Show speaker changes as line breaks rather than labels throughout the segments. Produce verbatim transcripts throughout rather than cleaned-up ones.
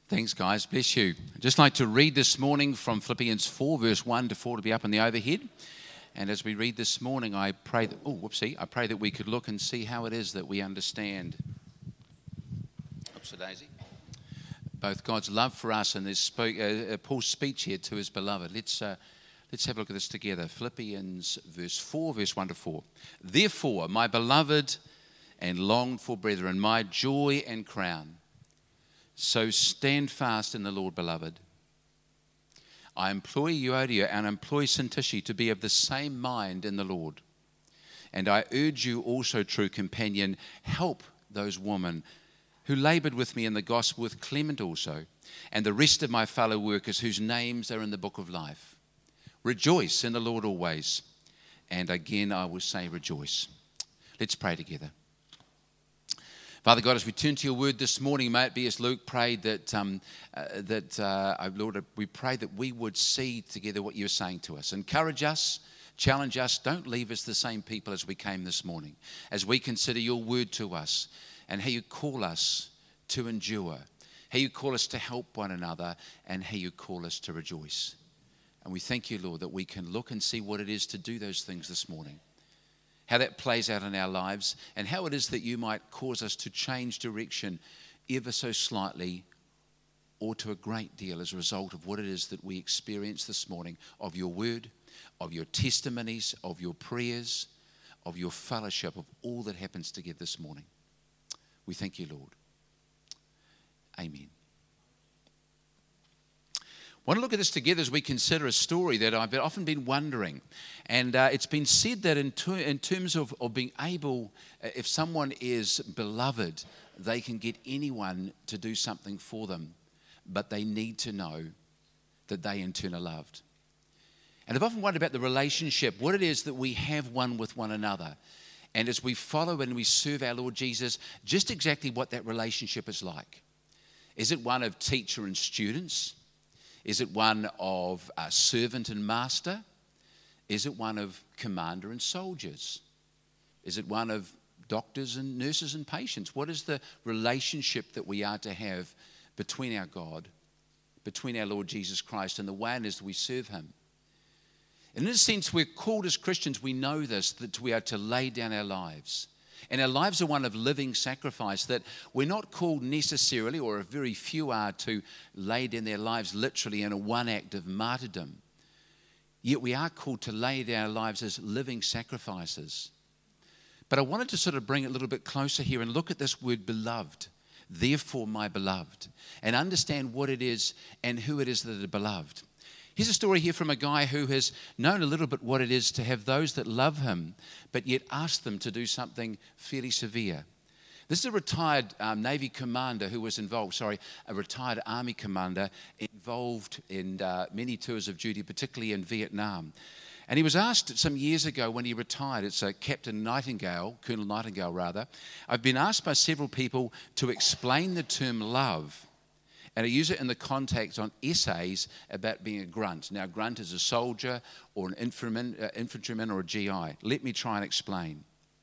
Thanks, guys. Bless you. I'd just like to read this morning from Philippians four, verse one to four, to be up in the overhead. And as we read this morning, I pray that, oh, whoopsie, I pray that we could look and see how it is that we understand, oops-a-daisy, both God's love for us and this uh, Paul's speech here to his beloved. Let's uh, let's have a look at this together. Philippians verse four, verse one to four. Therefore, my beloved and longed for brethren, my joy and crown, so stand fast in the Lord, beloved. I implore Euodia and employ Syntyche to be of the same mind in the Lord. And I urge you also, true companion, help those women who labored with me in the gospel, with Clement also, and the rest of my fellow workers whose names are in the book of life. Rejoice in the Lord always. And again I will say rejoice. Let's pray together. Father God, as we turn to your word this morning, may it be as Luke prayed that, um, uh, that uh, Lord, we pray that we would see together what you're saying to us. Encourage us, challenge us. Don't leave us the same people as we came this morning. As we consider your word to us and how you call us to endure, how you call us to help one another, and how you call us to rejoice. And we thank you, Lord, that we can look and see what it is to do those things this morning, how that plays out in our lives, and how it is that you might cause us to change direction ever so slightly or to a great deal as a result of what it is that we experience this morning of your word, of your testimonies, of your prayers, of your fellowship, of all that happens together this morning. We thank you, Lord. Amen. I want to look at this together as we consider a story that I've often been wondering. And uh, it's been said that in, ter- in terms of, of being able, uh, if someone is beloved, they can get anyone to do something for them, but they need to know that they in turn are loved. And I've often wondered about the relationship, what it is that we have one with one another. And as we follow and we serve our Lord Jesus, just exactly what that relationship is like. Is it one of teacher and students? Is it one of uh, servant and master? Is it one of commander and soldiers? Is it one of doctors and nurses and patients? What is the relationship that we are to have between our God, between our Lord Jesus Christ, and the way in which we serve him? And in a sense, we're called as Christians, we know this, that we are to lay down our lives. And our lives are one of living sacrifice, that we're not called necessarily, or a very few are, to lay down their lives literally in a one act of martyrdom. Yet we are called to lay down our lives as living sacrifices. But I wanted to sort of bring it a little bit closer here and look at this word beloved. Therefore, my beloved, and understand what it is and who it is that are beloved. Here's a story here from a guy who has known a little bit what it is to have those that love him, but yet ask them to do something fairly severe. This is a retired um, Navy commander who was involved, sorry, a retired Army commander involved in uh, many tours of duty, particularly in Vietnam. And he was asked some years ago when he retired, it's uh, Captain Nightingale, Colonel Nightingale rather, I've been asked by several people to explain the term love. And I use it in the context on essays about being a grunt. Now, grunt is a soldier or an infantryman, uh, infantryman or a G I. Let me try and explain.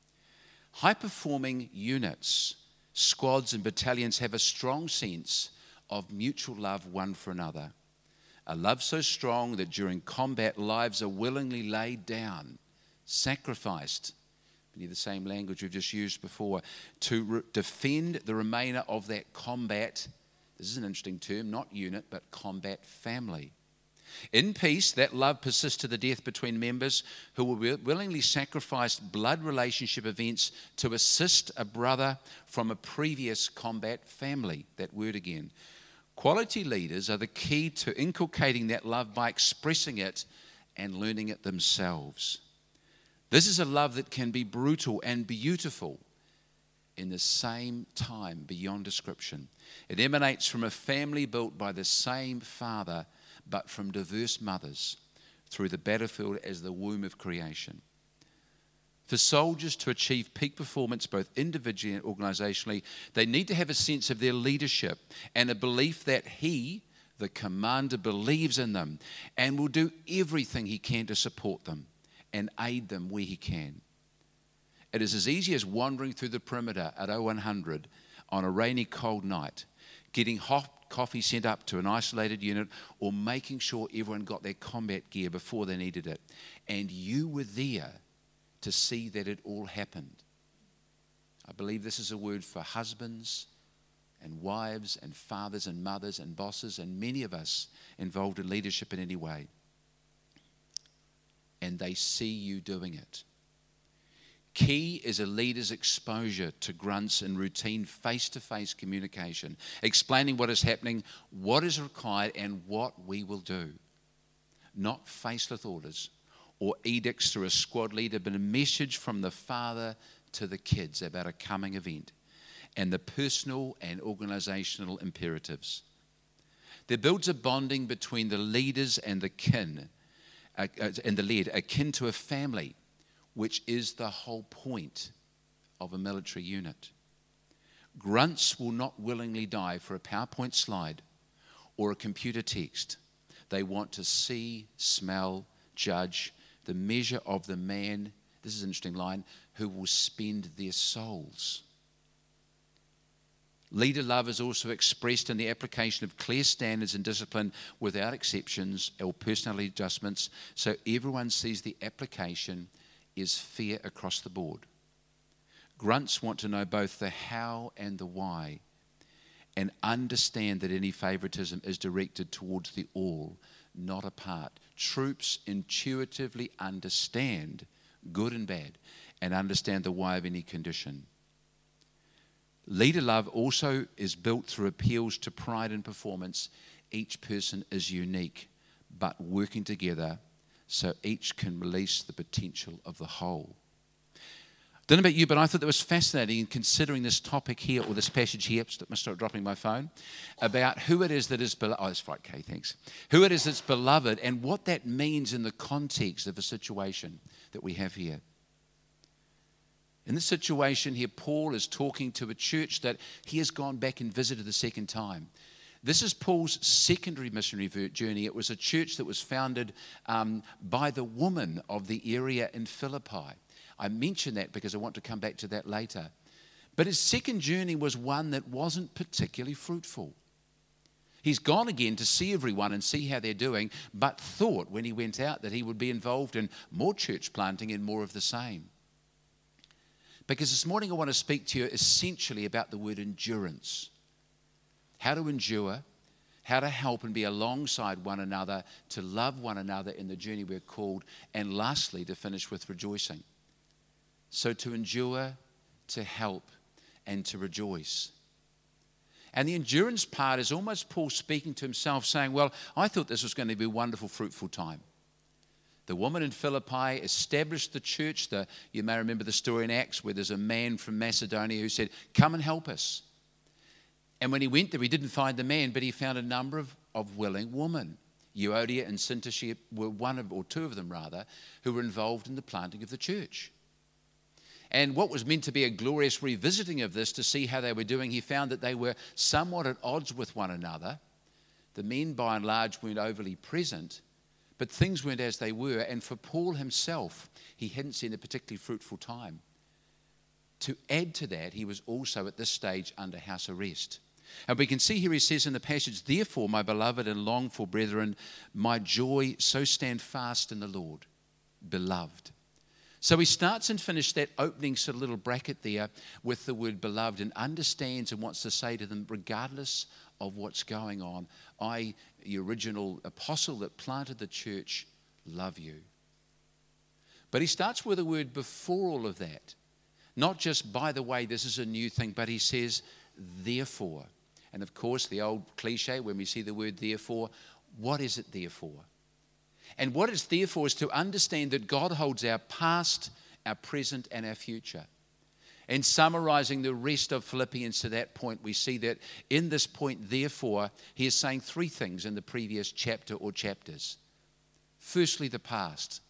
High-performing units, squads and battalions have a strong sense of mutual love one for another. A love so strong that during combat lives are willingly laid down, sacrificed, in the same language we've just used before, to re- defend the remainder of that combat. This is an interesting term, not unit, but combat family. In peace, that love persists to the death between members who will willingly sacrifice blood relationship events to assist a brother from a previous combat family. That word again. Quality leaders are the key to inculcating that love by expressing it and learning it themselves. This is a love that can be brutal and beautiful in the same time, beyond description. It emanates from a family built by the same father, but from diverse mothers, through the battlefield as the womb of creation. For soldiers to achieve peak performance, both individually and organisationally, they need to have a sense of their leadership and a belief that he, the commander, believes in them and will do everything he can to support them and aid them where he can. It is as easy as wandering through the perimeter at oh one hundred on a rainy, cold night, getting hot coffee sent up to an isolated unit, or making sure everyone got their combat gear before they needed it. And you were there to see that it all happened. I believe this is a word for husbands and wives and fathers and mothers and bosses and many of us involved in leadership in any way. And they see you doing it. Key is a leader's exposure to grunts and routine face-to-face communication, explaining what is happening, what is required, and what we will do. Not faceless orders or edicts through a squad leader, but a message from the father to the kids about a coming event and the personal and organizational imperatives. There builds a bonding between the leaders and the kin, uh, uh, and the led, akin to a family, which is the whole point of a military unit. Grunts will not willingly die for a PowerPoint slide or a computer text. They want to see, smell, judge the measure of the man, this is an interesting line, who will spend their souls. Leader love is also expressed in the application of clear standards and discipline without exceptions or personality adjustments, so everyone sees the application is fair across the board. Grunts want to know both the how and the why and understand that any favoritism is directed towards the all, not a part. Troops intuitively understand good and bad and understand the why of any condition. Leader love also is built through appeals to pride and performance. Each person is unique, but working together so each can release the potential of the whole. Don't know about you, but I thought that was fascinating in considering this topic here, or this passage here, I must start dropping my phone, about who it is that is beloved. Oh, that's right, Kay, thanks. Who it is that's beloved and what that means in the context of a situation that we have here. In this situation here, Paul is talking to a church that he has gone back and visited the second time. This is Paul's secondary missionary journey. It was a church that was founded um, by the woman of the area in Philippi. I mention that because I want to come back to that later. But his second journey was one that wasn't particularly fruitful. He's gone again to see everyone and see how they're doing, but thought when he went out that he would be involved in more church planting and more of the same. Because this morning I want to speak to you essentially about the word endurance. How to endure, how to help and be alongside one another, to love one another in the journey we're called, and lastly, to finish with rejoicing. So to endure, to help, and to rejoice. And the endurance part is almost Paul speaking to himself, saying, well, I thought this was going to be a wonderful, fruitful time. The woman in Philippi established the church. The, you may remember the story in Acts where there's a man from Macedonia who said, come and help us. And when he went there, he didn't find the man, but he found a number of, of willing women. Euodia and Syntyche were one of, or two of them rather, who were involved in the planting of the church. And what was meant to be a glorious revisiting of this to see how they were doing, he found that they were somewhat at odds with one another. The men, by and large, weren't overly present, but things weren't as they were. And for Paul himself, he hadn't seen a particularly fruitful time. To add to that, he was also at this stage under house arrest. And we can see here he says in the passage, therefore, my beloved and longed for brethren, my joy, so stand fast in the Lord, beloved. So he starts and finishes that opening sort of little bracket there with the word beloved, and understands and wants to say to them, regardless of what's going on, I, the original apostle that planted the church, love you. But he starts with a word before all of that. Not just, by the way, this is a new thing, but he says, therefore. And of course, the old cliche, when we see the word therefore, what is it therefore? And what it's therefore is to understand that God holds our past, our present, and our future. In summarizing the rest of Philippians to that point, we see that in this point, therefore, he is saying three things in the previous chapter or chapters. Firstly, the past.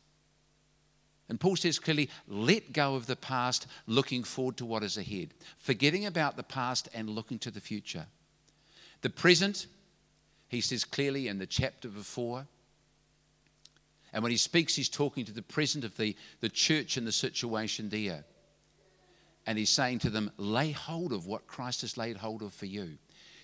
And Paul says clearly, let go of the past, looking forward to what is ahead. Forgetting about the past and looking to the future. The present, he says clearly in the chapter before. And when he speaks, he's talking to the present of the, the church and the situation there. And he's saying to them, lay hold of what Christ has laid hold of for you.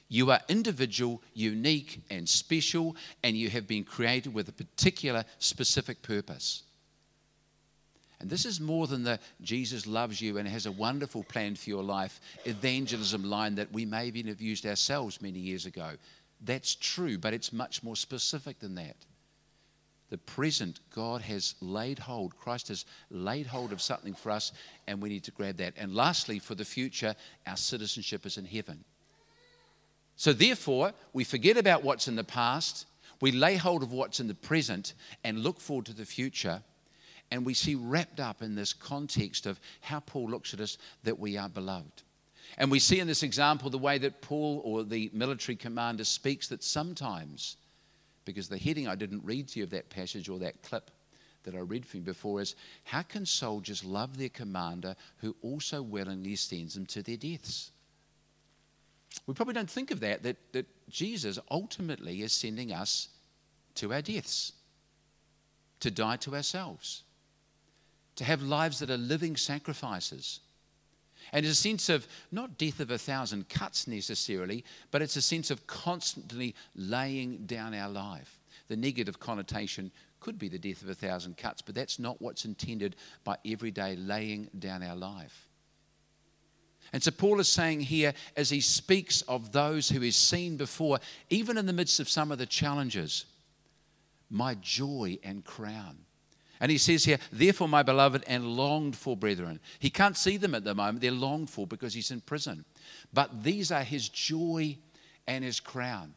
You are individual, unique, and special, and you have been created with a particular, specific purpose. And this is more than the Jesus loves you and has a wonderful plan for your life evangelism line that we may even have used ourselves many years ago. That's true, but it's much more specific than that. The present, God has laid hold, Christ has laid hold of something for us, and we need to grab that. And lastly, for the future, our citizenship is in heaven. So therefore, we forget about what's in the past, we lay hold of what's in the present, and look forward to the future. And we see wrapped up in this context of how Paul looks at us that we are beloved. And we see in this example the way that Paul, or the military commander, speaks that sometimes, because the heading I didn't read to you of that passage or that clip that I read for you before is, how can soldiers love their commander who also willingly sends them to their deaths? We probably don't think of that, that, that Jesus ultimately is sending us to our deaths, to die to ourselves, to have lives that are living sacrifices. And it's a sense of not death of a thousand cuts necessarily, but it's a sense of constantly laying down our life. The negative connotation could be the death of a thousand cuts, but that's not what's intended by everyday laying down our life. And so Paul is saying here, as he speaks of those who he's seen before, even in the midst of some of the challenges, my joy and crown. And he says here, therefore, my beloved and longed for brethren. He can't see them at the moment. They're longed for because he's in prison. But these are his joy and his crown.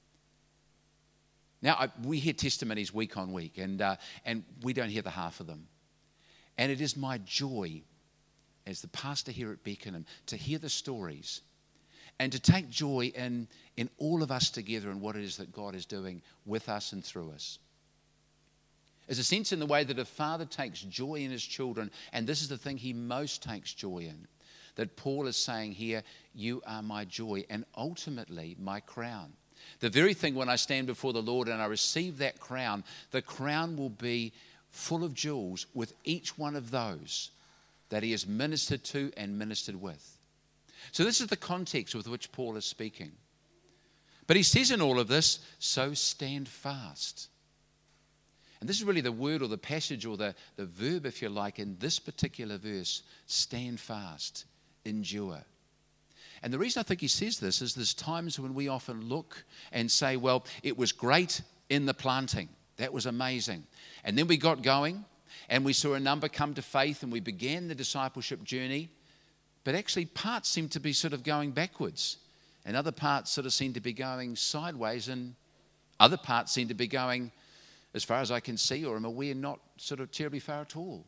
Now, I, we hear testimonies week on week, and, uh, and we don't hear the half of them. And it is my joy as the pastor here at Beckenham to hear the stories and to take joy in, in all of us together and what it is that God is doing with us and through us. There's a sense in the way that a father takes joy in his children, and this is the thing he most takes joy in, that Paul is saying here, you are my joy and ultimately my crown. The very thing when I stand before the Lord and I receive that crown, the crown will be full of jewels with each one of those that he has ministered to and ministered with. So this is the context with which Paul is speaking. But he says in all of this, so stand fast. And this is really the word or the passage or the, the verb, if you like, in this particular verse, stand fast, endure. And the reason I think he says this is there's times when we often look and say, well, it was great in the planting. That was amazing. And then we got going and we saw a number come to faith and we began the discipleship journey. But actually parts seem to be sort of going backwards and other parts sort of seem to be going sideways and other parts seem to be going, as far as I can see or am aware, not sort of terribly far at all.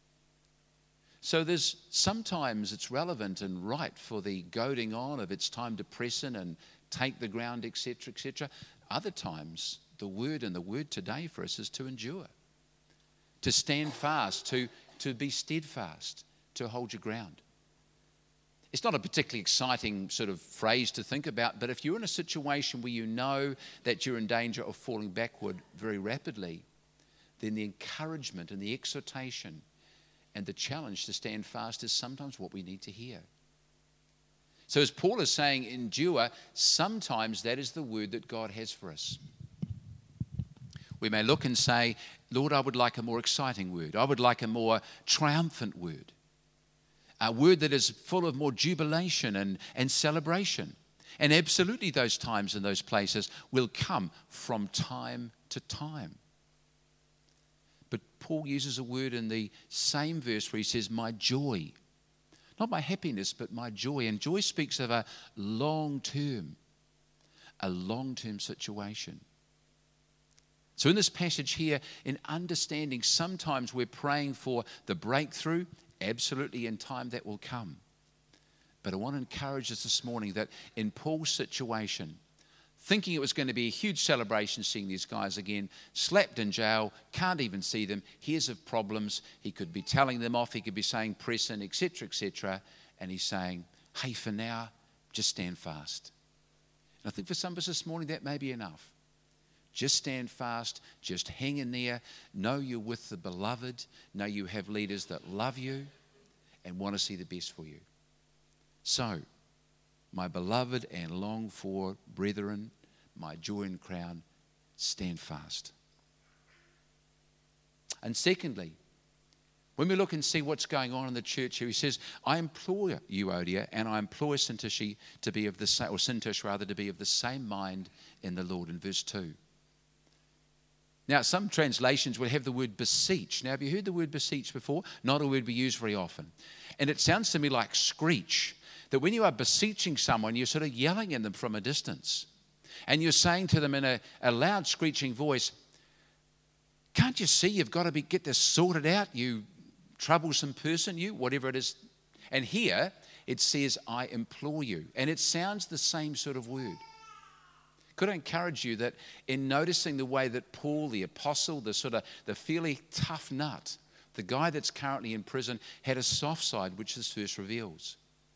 So there's sometimes it's relevant and right for the goading on of it's time to press in and take the ground, et cetera, et cetera. Other times, the word and the word today for us is to endure, to stand fast, to, to be steadfast, to hold your ground. It's not a particularly exciting sort of phrase to think about, but if you're in a situation where you know that you're in danger of falling backward very rapidly, then the encouragement and the exhortation and the challenge to stand fast is sometimes what we need to hear. So as Paul is saying, endure, sometimes that is the word that God has for us. We may look and say, Lord, I would like a more exciting word. I would like a more triumphant word. A word that is full of more jubilation and, and celebration. And absolutely those times and those places will come from time to time. But Paul uses a word in the same verse where he says, my joy. Not my happiness, but my joy. And joy speaks of a long term, a long-term situation. So in this passage here, in understanding, sometimes we're praying for the breakthrough. Absolutely, in time that will come. But I want to encourage us this morning that in Paul's situation, thinking it was going to be a huge celebration seeing these guys again, slapped in jail, can't even see them, hears of problems, he could be telling them off, he could be saying press in, et cetera, et cetera, and he's saying, hey, for now, just stand fast. And I think for some of us this morning, that may be enough. Just stand fast, just hang in there, know you're with the beloved, know you have leaders that love you and want to see the best for you. So, my beloved and longed for brethren, my joy and crown, stand fast. And secondly, when we look and see what's going on in the church here, he says, I implore Euodia and I implore Syntyche to be of the same, or Syntyche rather, to be of the same mind in the Lord, in verse two. Now, some translations will have the word beseech. Now, have you heard the word beseech before? Not a word we use very often. And it sounds to me like screech, that when you are beseeching someone, you're sort of yelling at them from a distance. And you're saying to them in a, a loud, screeching voice, can't you see you've got to be, get this sorted out, you troublesome person, you, whatever it is. And here it says, I implore you. And it sounds the same sort of word. Could I encourage you that in noticing the way that Paul, the apostle, the sort of the fairly tough nut, the guy that's currently in prison, had a soft side, which this verse reveals.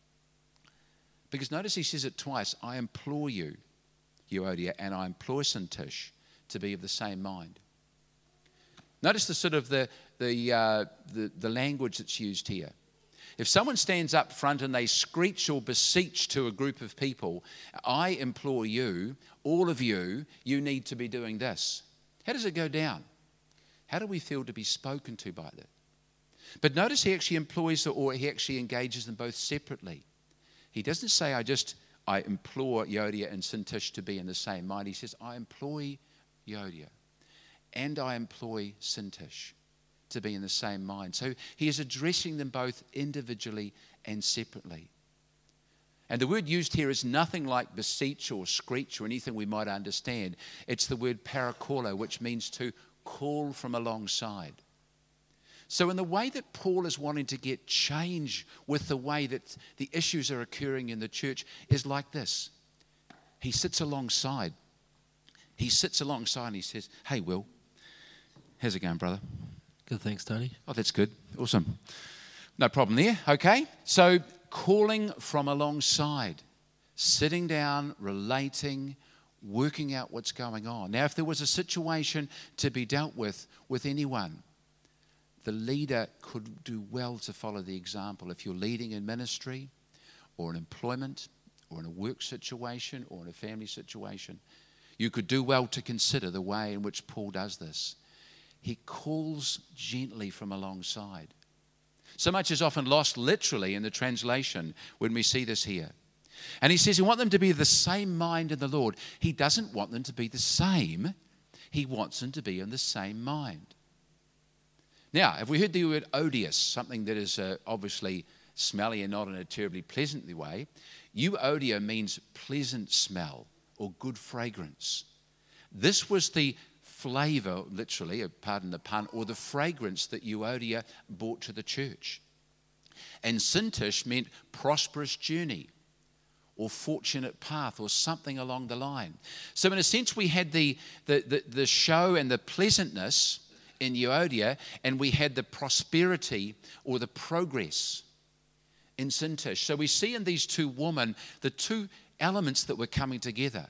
Because notice he says it twice, I implore you, Euodia, and I implore Syntyche to be of the same mind. Notice the sort of the the, uh, the the language that's used here. If someone stands up front and they screech or beseech to a group of people, I implore you, all of you, you need to be doing this. How does it go down? How do we feel to be spoken to by that? But notice he actually employs or he actually engages them both separately. He doesn't say, I just, I implore Euodia and Syntyche to be in the same mind. He says, I employ Euodia and I employ Syntyche to be in the same mind. So he is addressing them both individually and separately. And the word used here is nothing like beseech or screech or anything we might understand. It's the word parakalo, which means to call from alongside. So in the way that Paul is wanting to get change with the way that the issues are occurring in the church is like this. He sits alongside. He sits alongside and he says, hey, Will, how's it going, brother?
Good, thanks, Tony.
Oh, that's good. Awesome. No problem there. Okay. So calling from alongside, sitting down, relating, working out what's going on. Now, if there was a situation to be dealt with with anyone, the leader could do well to follow the example. If you're leading in ministry or in employment or in a work situation or in a family situation, you could do well to consider the way in which Paul does this. He calls gently from alongside. So much is often lost literally in the translation when we see this here. And he says he wants them to be of the same mind in the Lord. He doesn't want them to be the same. He wants them to be in the same mind. Now, have we heard the word odious, something that is uh, obviously smelly and not in a terribly pleasant way? Euodia means pleasant smell or good fragrance. This was the flavor, literally, pardon the pun, or the fragrance that Euodia brought to the church. And Syntyche meant prosperous journey or fortunate path or something along the line. So in a sense, we had the, the, the, the show and the pleasantness in Euodia, and we had the prosperity or the progress in Syntyche. So we see in these two women the two elements that were coming together.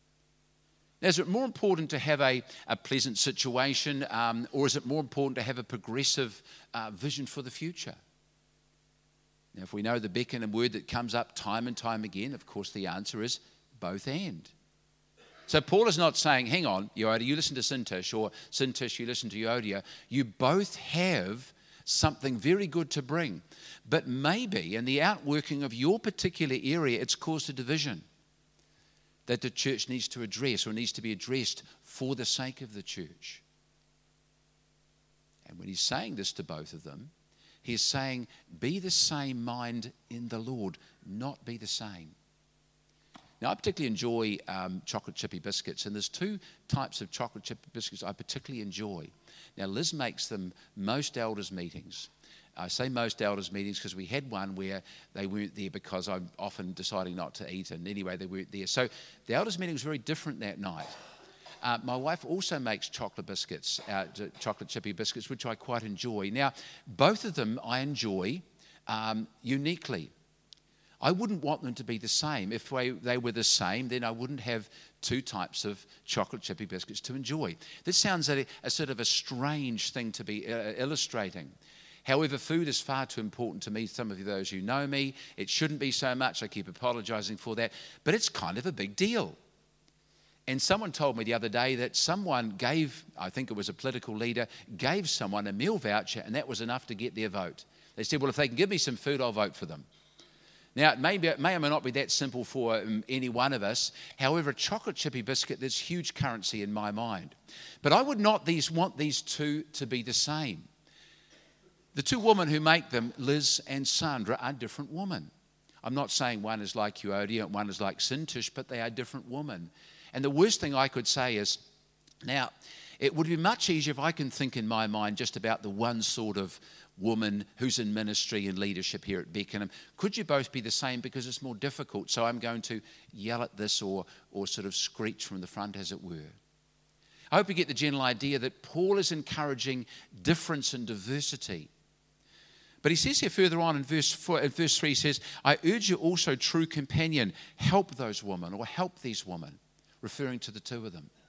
Now, is it more important to have a, a pleasant situation, um, or is it more important to have a progressive uh, vision for the future? Now, if we know the beckon and word that comes up time and time again, of course the answer is both and. So Paul is not saying, hang on, Euodia, you listen to Syntyche, or Syntyche, you listen to Euodia. You both have something very good to bring. But maybe in the outworking of your particular area, it's caused a division that the church needs to address or needs to be addressed for the sake of the church. And when he's saying this to both of them, he's saying, be the same mind in the Lord, not be the same. Now, I particularly enjoy um, chocolate chippy biscuits, and there's two types of chocolate chippy biscuits I particularly enjoy. Now, Liz makes them most elders' meetings. I say most elders' meetings because we had one where they weren't there because I'm often deciding not to eat, and anyway, they weren't there. So the elders' meeting was very different that night. Uh, my wife also makes chocolate biscuits, uh, chocolate chippy biscuits, which I quite enjoy. Now, both of them I enjoy um, uniquely. I wouldn't want them to be the same. If they, they were the same, then I wouldn't have two types of chocolate chippy biscuits to enjoy. This sounds a, a sort of a strange thing to be uh, illustrating. However, food is far too important to me. Some of you, those who know me, it shouldn't be so much. I keep apologizing for that. But it's kind of a big deal. And someone told me the other day that someone gave, I think it was a political leader, gave someone a meal voucher, and that was enough to get their vote. They said, well, if they can give me some food, I'll vote for them. Now, it may, be, it may or may not be that simple for um, any one of us. However, a chocolate chippy biscuit, there's huge currency in my mind. But I would not these, want these two to be the same. The two women who make them, Liz and Sandra, are different women. I'm not saying one is like Euodia and one is like Sintish, but they are different women. And the worst thing I could say is, now, it would be much easier if I can think in my mind just about the one sort of woman who's in ministry and leadership here at Beckenham. Could you both be the same? Because it's more difficult. So I'm going to yell at this or, or sort of screech from the front, as it were. I hope you get the general idea that Paul is encouraging difference and diversity. But he says here further on in verse four, in verse three, he says, I urge you also, true companion, help those women or help these women, referring to the two of them.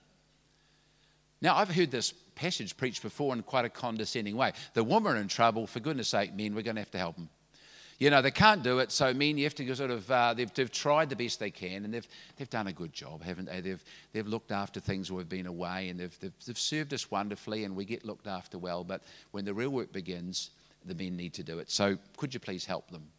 Now, I've heard this passage preached before in quite a condescending way. The women are in trouble. For goodness sake, men, we're going to have to help them. You know, they can't do it, so men, you have to go sort of, uh, they've, they've tried the best they can, and they've they've done a good job, haven't they? They've they've looked after things while we've been away, and they've, they've, they've served us wonderfully, and we get looked after well. But when the real work begins, the men need to do it. So could you please help them?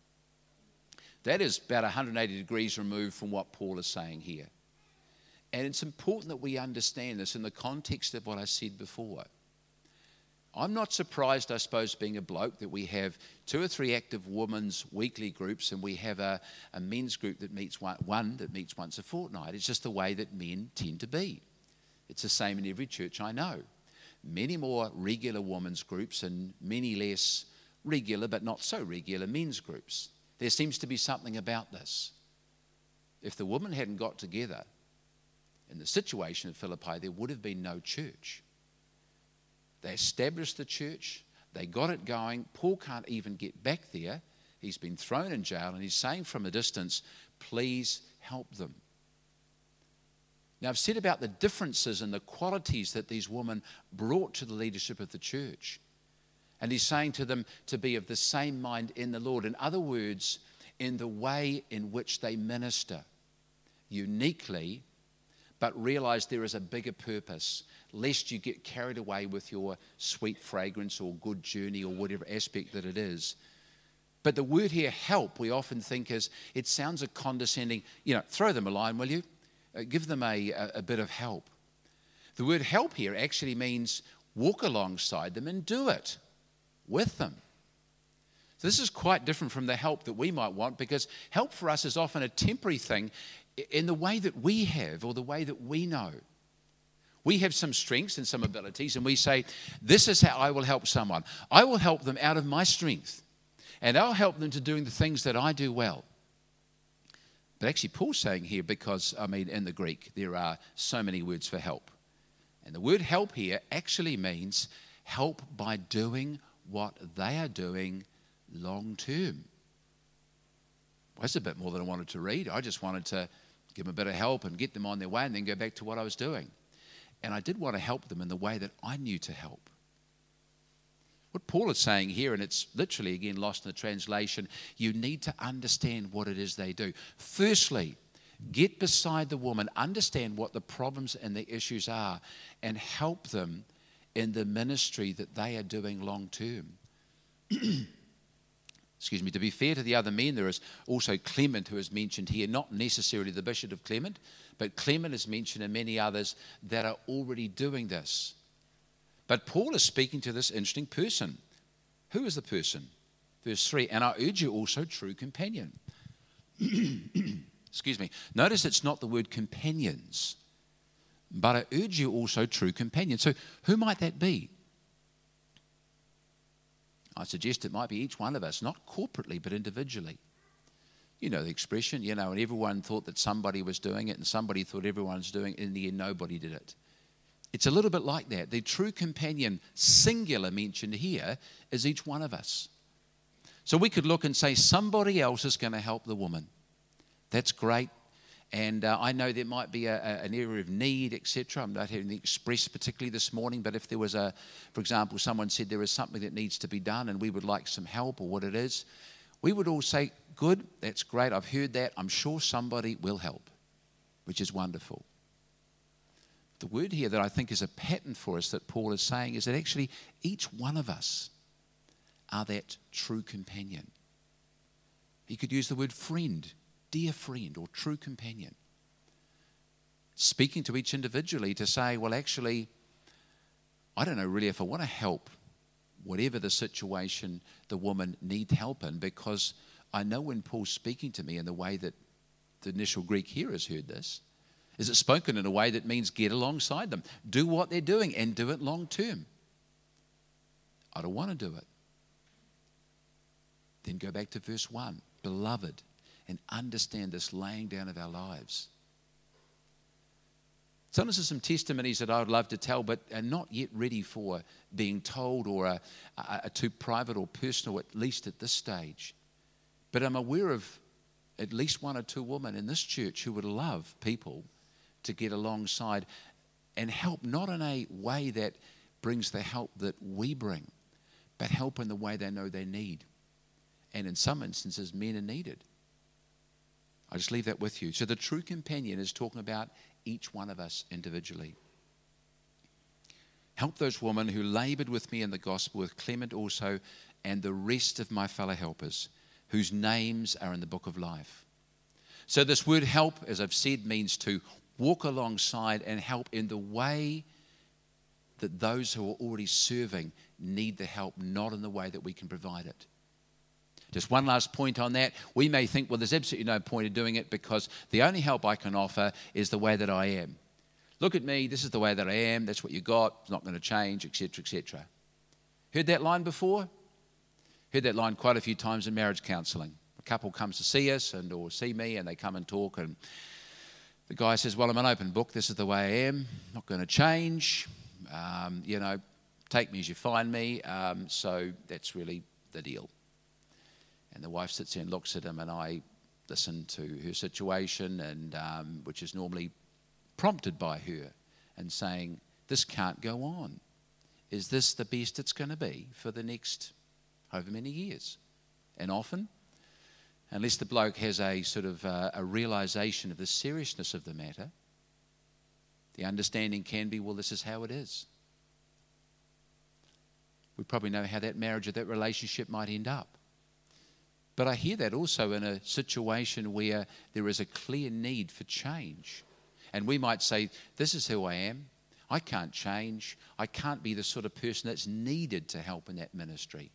That is about one hundred eighty degrees removed from what Paul is saying here. And it's important that we understand this in the context of what I said before. I'm not surprised, I suppose, being a bloke, that we have two or three active women's weekly groups and we have a, a men's group that meets one, one that meets once a fortnight. It's just the way that men tend to be. It's the same in every church I know. Many more regular women's groups and many less regular but not so regular men's groups. There seems to be something about this. If the women hadn't got together, in the situation of Philippi, there would have been no church. They established the church. They got it going. Paul can't even get back there. He's been thrown in jail, and he's saying from a distance, please help them. Now, I've said about the differences and the qualities that these women brought to the leadership of the church. And he's saying to them to be of the same mind in the Lord. In other words, in the way in which they minister uniquely, but realize there is a bigger purpose, lest you get carried away with your sweet fragrance or good journey or whatever aspect that it is. But the word here, help, we often think is, it sounds a condescending, you know, throw them a line, will you? Uh, give them a, a, a bit of help. The word help here actually means walk alongside them and do it with them. So this is quite different from the help that we might want, because help for us is often a temporary thing in the way that we have or the way that we know. We have some strengths and some abilities, and we say, this is how I will help someone. I will help them out of my strength, and I'll help them to doing the things that I do well. But actually, Paul's saying here, because, I mean, in the Greek, there are so many words for help. And the word help here actually means help by doing what they are doing long term. Well, that's a bit more than I wanted to read. I just wanted to give them a bit of help and get them on their way and then go back to what I was doing. And I did want to help them in the way that I knew to help. What Paul is saying here, and it's literally, again, lost in the translation, you need to understand what it is they do. Firstly, get beside the woman, understand what the problems and the issues are, and help them in the ministry that they are doing long term. Excuse me, to be fair to the other men, there is also Clement who is mentioned here, not necessarily the Bishop of Clement, but Clement is mentioned and many others that are already doing this. But Paul is speaking to this interesting person. Who is the person? Verse three, and I urge you also, true companion. Excuse me. Notice it's not the word companions, but I urge you also, true companion. So who might that be? I suggest it might be each one of us, not corporately, but individually. You know the expression, you know, and everyone thought that somebody was doing it and somebody thought everyone's doing it. In the end, nobody did it. It's a little bit like that. The true companion, singular mentioned here, is each one of us. So we could look and say somebody else is going to help the woman. That's great. And uh, I know there might be a, a, an area of need, et cetera. I'm not hearing the express particularly this morning, but if there was a, for example, someone said there is something that needs to be done and we would like some help or what it is, we would all say, good, that's great, I've heard that, I'm sure somebody will help, which is wonderful. The word here that I think is a pattern for us that Paul is saying is that actually each one of us are that true companion. He could use the word friend, dear friend, or true companion. Speaking to each individually to say, well, actually, I don't know really if I want to help whatever the situation the woman needs help in, because I know when Paul's speaking to me in the way that the initial Greek hearers heard this, is it spoken in a way that means get alongside them, do what they're doing and do it long term. I don't want to do it. Then go back to verse one, beloved, and understand this laying down of our lives. Some of some testimonies that I would love to tell, but are not yet ready for being told or are, are, are too private or personal, at least at this stage. But I'm aware of at least one or two women in this church who would love people to get alongside and help, not in a way that brings the help that we bring, but help in the way they know they need. And in some instances, men are needed. I just leave that with you. So the true companion is talking about each one of us individually. Help those women who labored with me in the gospel, with Clement also, and the rest of my fellow helpers, whose names are in the book of life. So this word help, as I've said, means to walk alongside and help in the way that those who are already serving need the help, not in the way that we can provide it. Just one last point on that. We may think, well, there's absolutely no point in doing it because the only help I can offer is the way that I am. Look at me, this is the way that I am, that's what you got, it's not going to change, et cetera, et cetera. Heard that line before? Heard that line quite a few times in marriage counselling. A couple comes to see us and or see me and they come and talk and the guy says, well, I'm an open book, this is the way I am, not going to change, um, you know, take me as you find me, um, so that's really the deal. And the wife sits there and looks at him, and I listen to her situation, and um, which is normally prompted by her, and saying, this can't go on. Is this the best it's going to be for the next however many years? And often, unless the bloke has a sort of uh, a realization of the seriousness of the matter, the understanding can be, well, this is how it is. We probably know how that marriage or that relationship might end up. But I hear that also in a situation where there is a clear need for change. And we might say, this is who I am. I can't change. I can't be the sort of person that's needed to help in that ministry.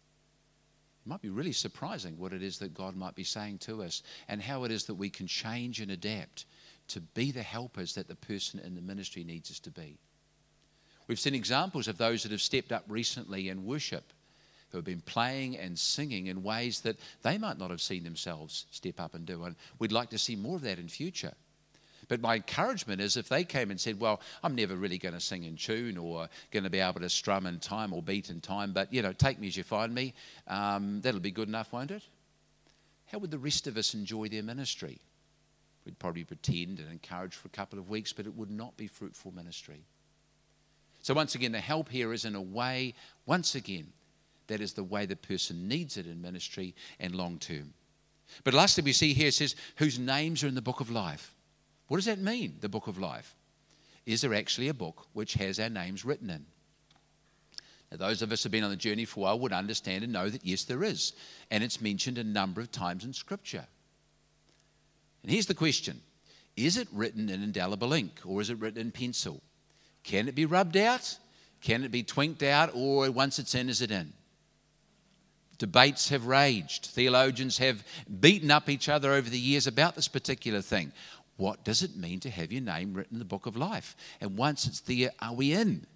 It might be really surprising what it is that God might be saying to us and how it is that we can change and adapt to be the helpers that the person in the ministry needs us to be. We've seen examples of those that have stepped up recently in worship, who have been playing and singing in ways that they might not have seen themselves step up and do. And we'd like to see more of that in future. But my encouragement is if they came and said, well, I'm never really going to sing in tune or going to be able to strum in time or beat in time, but, you know, take me as you find me, um, that'll be good enough, won't it? How would the rest of us enjoy their ministry? We'd probably pretend and encourage for a couple of weeks, but it would not be fruitful ministry. So once again, the help here is in a way, once again, that is the way the person needs it in ministry and long term. But lastly, we see here it says, whose names are in the book of life. What does that mean, the book of life? Is there actually a book which has our names written in? Now, those of us who have been on the journey for a while would understand and know that yes, there is. And it's mentioned a number of times in Scripture. And here's the question. Is it written in indelible ink or is it written in pencil? Can it be rubbed out? Can it be twinked out? Or once it's in, is it in? Debates have raged. Theologians have beaten up each other over the years about this particular thing. What does it mean to have your name written in the book of life? And once it's there, are we in?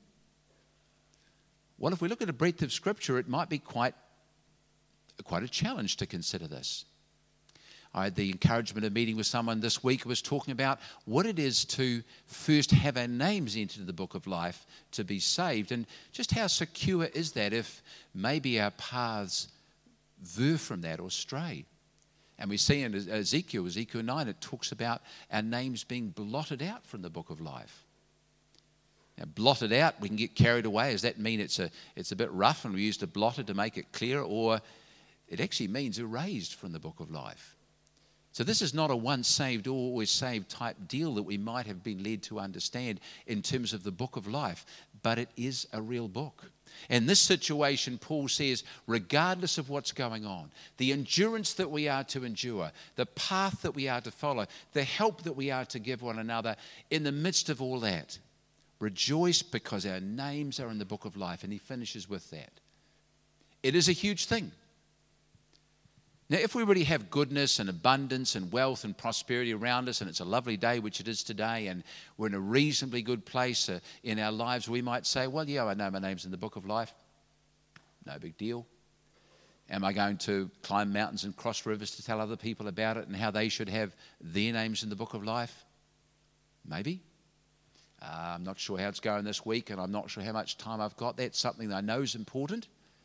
Well, if we look at a breadth of Scripture, it might be quite, quite a challenge to consider this. I had the encouragement of meeting with someone this week who was talking about what it is to first have our names entered in the book of life to be saved, and just how secure is that if maybe our paths veer from that or stray. And we see in Ezekiel, Ezekiel nine, it talks about our names being blotted out from the book of life. Now, blotted out, we can get carried away. Does that mean it's a, it's a bit rough and we used a blotter to make it clear? Or it actually means erased from the book of life. So this is not a once saved, always saved type deal that we might have been led to understand in terms of the book of life, but it is a real book. In this situation, Paul says, regardless of what's going on, the endurance that we are to endure, the path that we are to follow, the help that we are to give one another, in the midst of all that, rejoice because our names are in the book of life. And he finishes with that. It is a huge thing. Now, if we really have goodness and abundance and wealth and prosperity around us, and it's a lovely day, which it is today, and we're in a reasonably good place uh, in our lives, we might say, well, yeah, I know my name's in the book of life. No big deal. Am I going to climb mountains and cross rivers to tell other people about it and how they should have their names in the book of life? Maybe. Uh, I'm not sure how it's going this week, and I'm not sure how much time I've got. That's something that I know is important.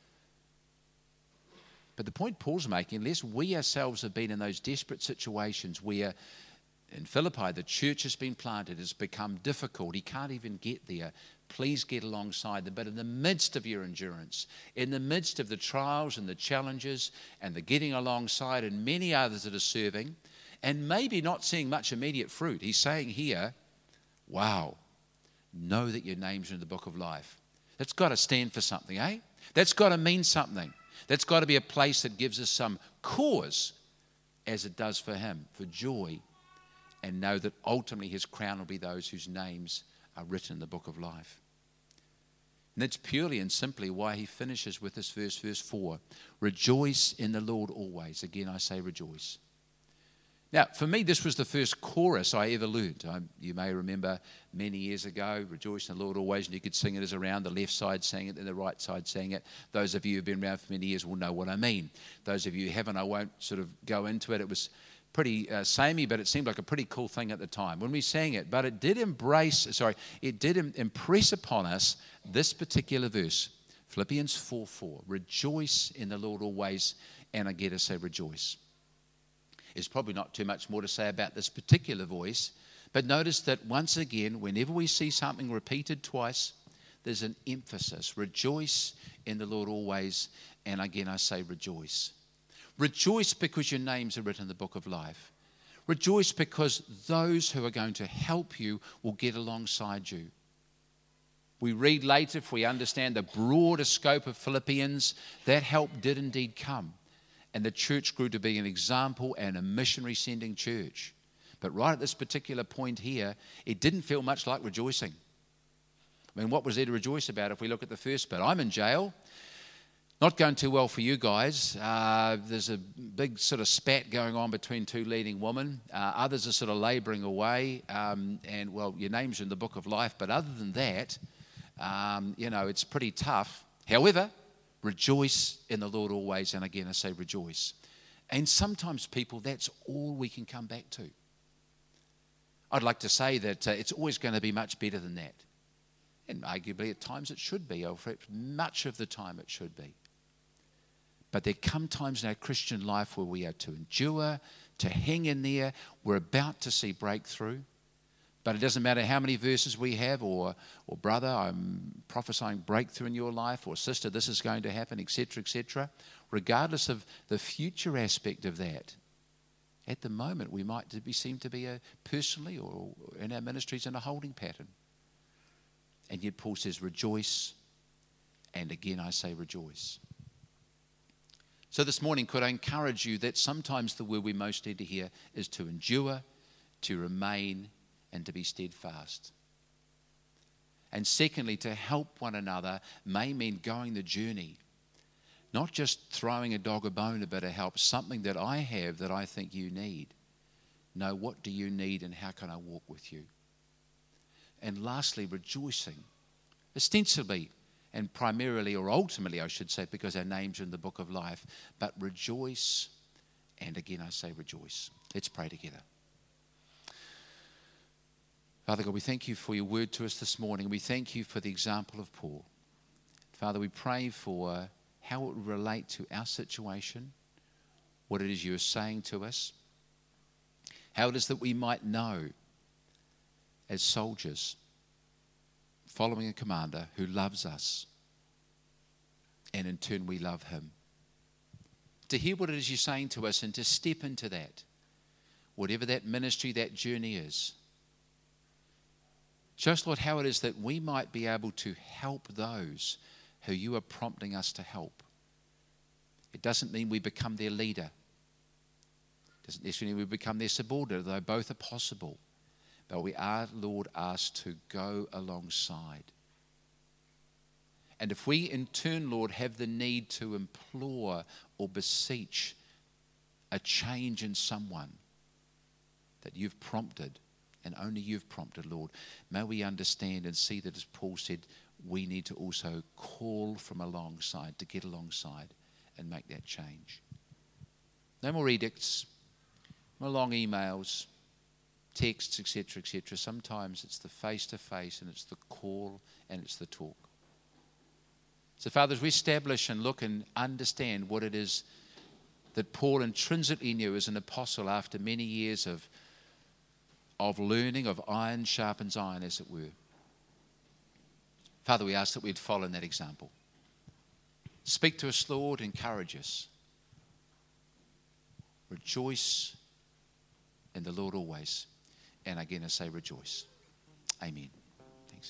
But the point Paul's making, unless we ourselves have been in those desperate situations where in Philippi the church has been planted, it's become difficult, he can't even get there, please get alongside them. But in the midst of your endurance, in the midst of the trials and the challenges and the getting alongside and many others that are serving, and maybe not seeing much immediate fruit, he's saying here, wow, know that your name's in the book of life. That's got to stand for something, eh? That's got to mean something. That's got to be a place that gives us some cause, as it does for him, for joy, and know that ultimately his crown will be those whose names are written in the book of life. And that's purely and simply why he finishes with this verse, verse four. Rejoice in the Lord always. Again, I say rejoice. Now, for me, this was the first chorus I ever learned. I, you may remember many years ago, rejoice in the Lord always, and you could sing it as around the left side sang it and the right side sang it. Those of you who have been around for many years will know what I mean. Those of you who haven't, I won't sort of go into it. It was pretty uh, samey, but it seemed like a pretty cool thing at the time when we sang it. But it did embrace, sorry, it did im- impress upon us this particular verse, Philippians four four. Rejoice in the Lord always, and again I say rejoice. There's probably not too much more to say about this particular voice, but notice that once again, whenever we see something repeated twice, there's an emphasis. Rejoice in the Lord always, and again I say rejoice. Rejoice because your names are written in the book of life. Rejoice because those who are going to help you will get alongside you. We read later, if we understand the broader scope of Philippians, that help did indeed come. And the church grew to be an example and a missionary sending church. But right at this particular point here, it didn't feel much like rejoicing. I mean, what was there to rejoice about if we look at the first bit? I'm in jail. Not going too well for you guys. Uh, there's a big sort of spat going on between two leading women. Uh, others are sort of labouring away. Um, and, well, your name's in the book of life. But other than that, um, you know, it's pretty tough. However, rejoice in the Lord always, and again I say rejoice. And sometimes, people, that's all we can come back to. I'd like to say that uh, it's always going to be much better than that. And arguably at times it should be, or much of the time it should be. But there come times in our Christian life where we are to endure, to hang in there. We're about to see breakthrough. But it doesn't matter how many verses we have, or, or brother, I'm prophesying breakthrough in your life, or sister, this is going to happen, et cetera, et cetera. Regardless of the future aspect of that, at the moment we might be, seem to be a, personally or in our ministries in a holding pattern. And yet Paul says rejoice, and again I say rejoice. So this morning, could I encourage you that sometimes the word we most need to hear is to endure, to remain, and to be steadfast. And secondly, to help one another may mean going the journey, not just throwing a dog a bone a bit of help, something that I have that I think you need. No, what do you need and how can I walk with you? And lastly, rejoicing, ostensibly and primarily, or ultimately I should say, because our names are in the book of life, but rejoice, and again I say rejoice. Let's pray together. Father God, we thank you for your word to us this morning. We thank you for the example of Paul. Father, we pray for how it would relate to our situation, what it is you are saying to us, how it is that we might know as soldiers following a commander who loves us, and in turn we love him. To hear what it is you're saying to us and to step into that, whatever that ministry, that journey is. Show us, Lord, how it is that we might be able to help those who you are prompting us to help. It doesn't mean we become their leader. It doesn't necessarily mean we become their subordinate, though both are possible. But we are, Lord, asked to go alongside. And if we in turn, Lord, have the need to implore or beseech a change in someone that you've prompted, and only you've prompted, Lord, may we understand and see that, as Paul said, we need to also call from alongside, to get alongside and make that change. No more edicts, no long emails, texts, et cetera, et cetera. Sometimes it's the face-to-face, and it's the call, and it's the talk. So, Father, as we establish and look and understand what it is that Paul intrinsically knew as an apostle after many years of, of learning, of iron sharpens iron, as it were. Father, we ask that we'd follow in that example. Speak to us, Lord, encourage us. Rejoice in the Lord always. And again, I say rejoice. Amen. Thanks.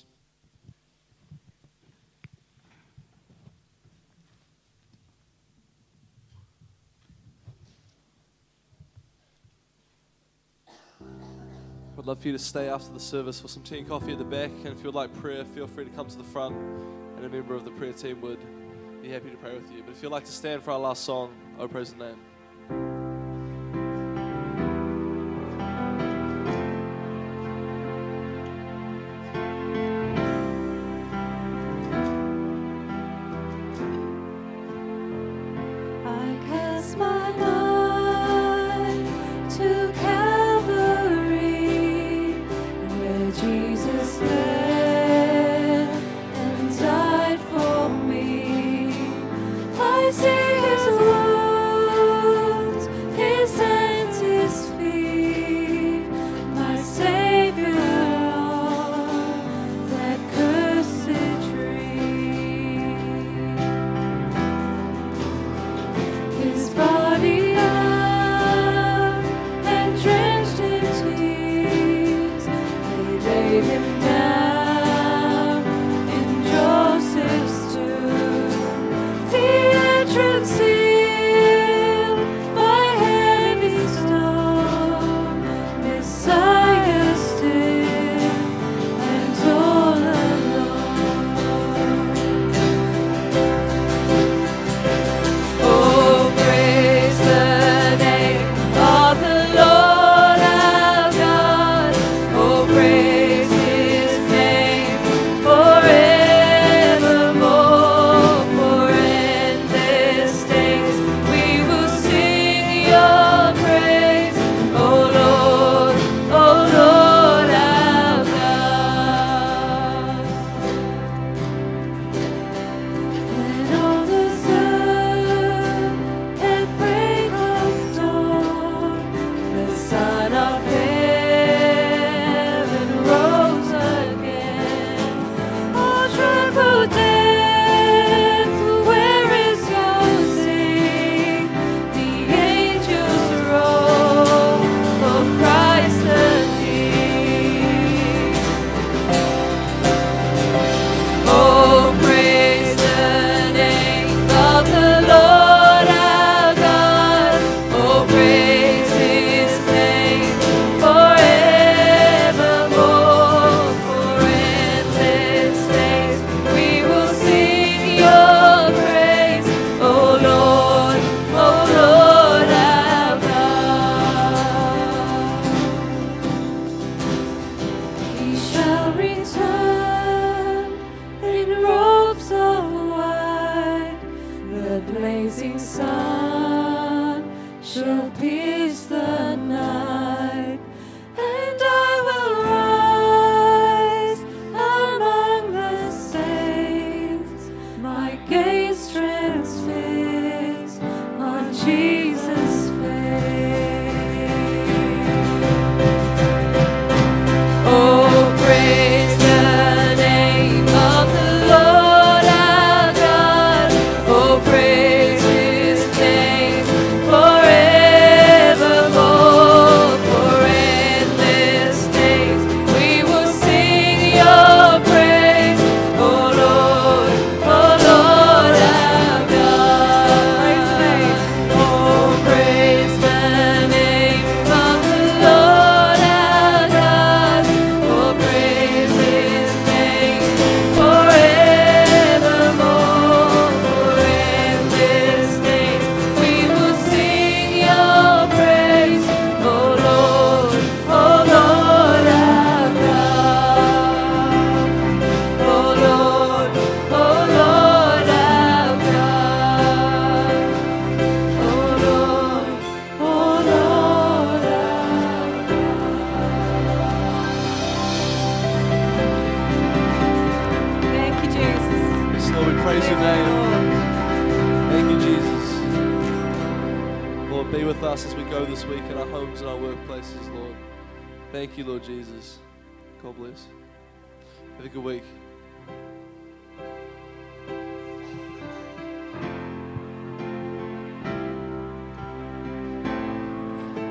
I'd love for you to stay after the service for some tea and coffee at the back. And if you'd like prayer, feel free to come to the front, and a member of the prayer team would be happy to pray with you. But if you'd like to stand for our last song, Oh Praise the Name.
See his word.
us as we go this week in our homes and our workplaces, Lord. Thank you, Lord Jesus. God bless. Have a good week.